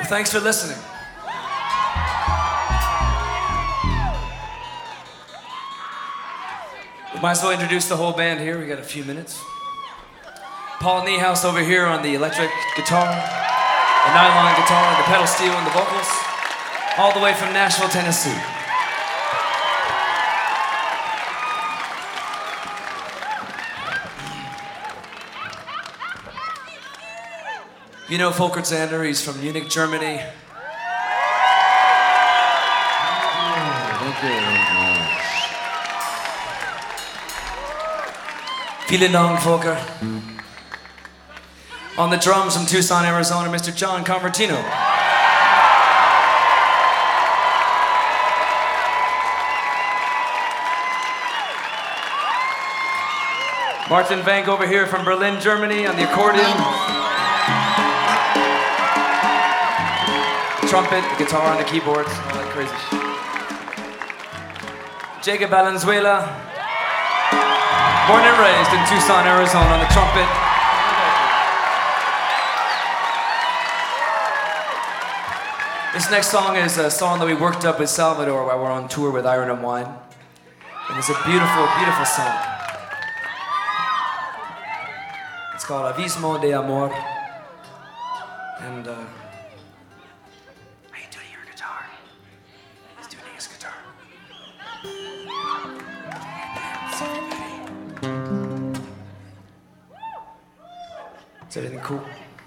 Well, thanks for listening. We might as well introduce the whole band here. We got a few minutes. Paul Niehaus over here on the electric guitar, the nylon guitar, the pedal steel, and the vocals, all the way from Nashville, Tennessee. You know Volker Zander, he's from Munich, Germany. Vielen Dank, Volker. On the drums from Tucson, Arizona, Mr. John Convertino. Martin Vank over here from Berlin, Germany on the accordion. Trumpet, the guitar on the keyboards, all that crazy shit. Jacob Valenzuela, born and raised in Tucson, Arizona on the trumpet. This next song is a song that we worked up with Salvador while we're on tour with Iron and Wine. And it's a beautiful, beautiful song. It's called Abismo de Amor. And how you doing your guitar? He's doing his guitar. Is everything cool?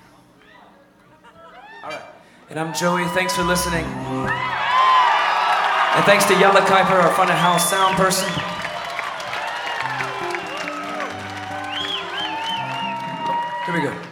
All right. And I'm Joey. Thanks for listening. And thanks to Jelle Kuiper, our front of house sound person. Here we go.